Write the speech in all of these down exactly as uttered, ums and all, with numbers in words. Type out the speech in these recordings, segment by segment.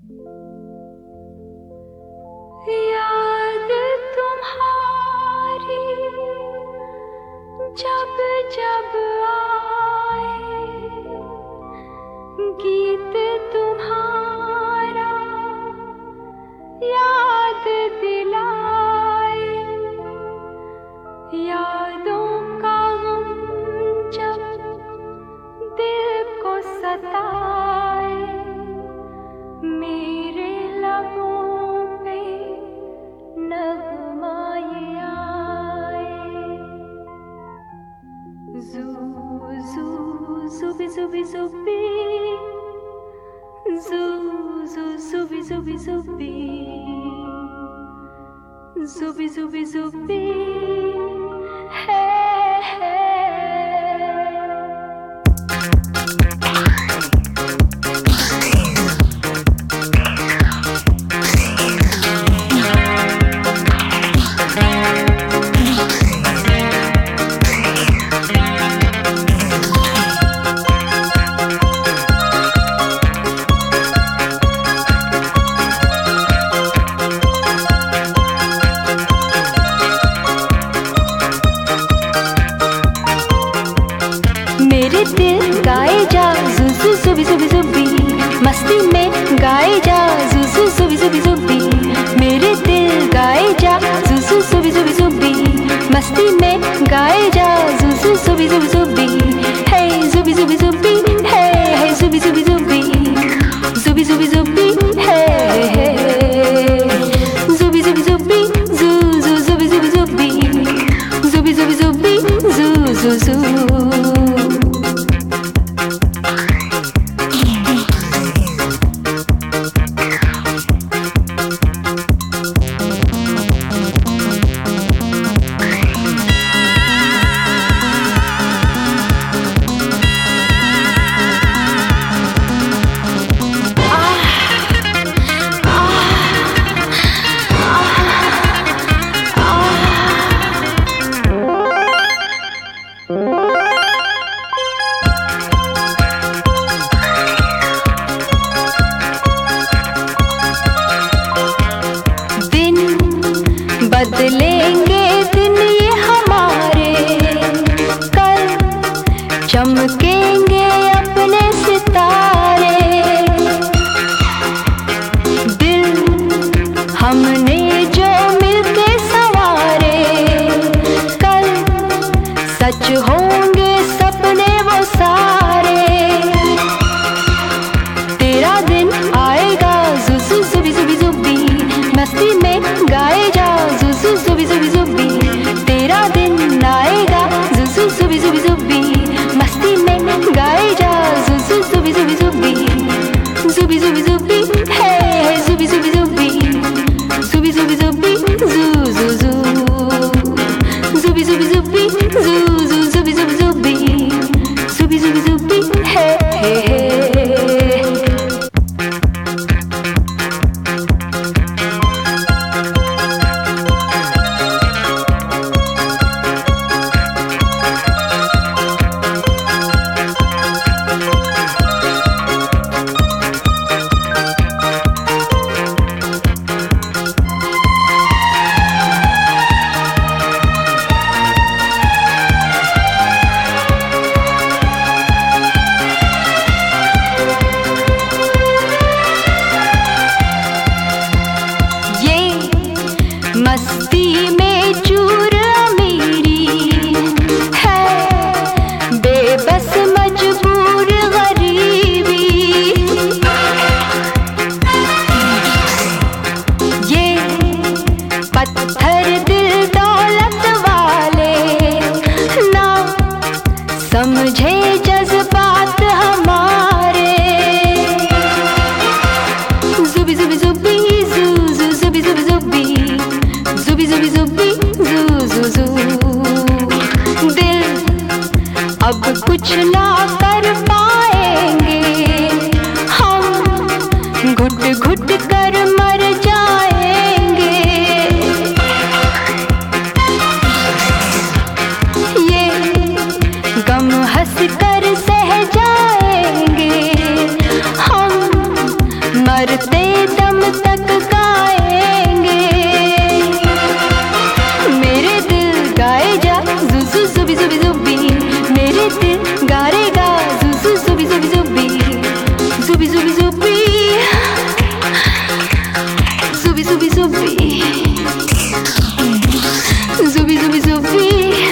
याद तुम्हारी जब जब आए, गीत तुम्हारा याद दिलाए, यादों का गम जब दिल को सताए, मेरे लबों पे नगमाए आए। जू जू जुबी जुबी जुबी, जू जू जुबी जुबी जुबी, जुबी जुबी जुबी है है। मेरे दिल गाए जा जुजू जुबी जुबी जुबी, मस्ती में गाए जा जुजू जुबी जुबी जुबी। मेरे दिल गाए जा जुजू जुबी जुबी जुबी, मस्ती में गाए जा जुजू जुबी जुबी जुबी। हे जुबी जुबी जुबी, हे हे जुबी जुबी जुबी, जुबी जुबी जुबी हे हे, जुबी जुबी जुबी जू जू जुबी जुबी जुबी, जुबी जुबी जुबी जू जू जू। बदलेंगे दिन ये हमारे, कल चमकेंगे अपने सितारे। दिल हमने जो मिलके संवारे, कल सच होंगे सपने वो सारे। तेरा दिन आएगा जुजू जुबी जुबी जुबी, मस्ती में गाए जा जुजू जुबी जुबी जुबी। तेरा दिन आएगा जुजू जुबी जुबी जुबी, मस्ती में गाए जा जुजू जुबी जुबी जुबी, जुबी जुबी जुबी है जुबी जुबी जुबी, जुबी जुबी जुबी जू जू जू, जुबी जुबी जुबी जू जू जुबी जुबी जुबी, जुबी जुबी जुबी है है है। मस्ती में चूर अमीरी है, बेबस मजबूर गरीबी। ये पत्थर दिल दौलत वाले ना समझे जज्बात हमारे। जुबी जुबी जुबी जू जू जुबी जुबी जुबी, जुबी जुबी जुबी जू जू जू। दिल अब कुछ ना कर पाएंगे, हम घुट घुट कर मर जाएंगे। ये गम हंस कर सह जाएंगे, हम मरते तक गाएंगे। मेरे दिल गाए जा जुजु जुबी जुबी जुबी, मेरे दिल गाएगा जुजु जुबी जुबी जुबी, जुबी जुबी जुबी, जुबी जुबी जुबी, जुबी जुबी जुबी।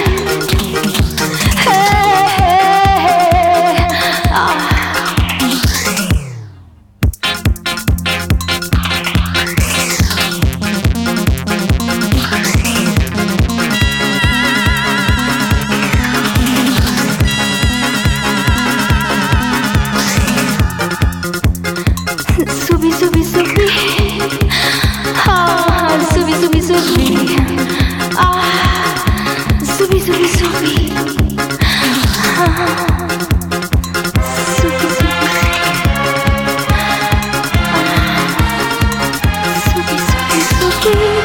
Zubi zubi zubi, ah, zubi zubi zubi, ah, zubi zubi zubi, ah, zubi zubi, ah, zubi zubi zubi.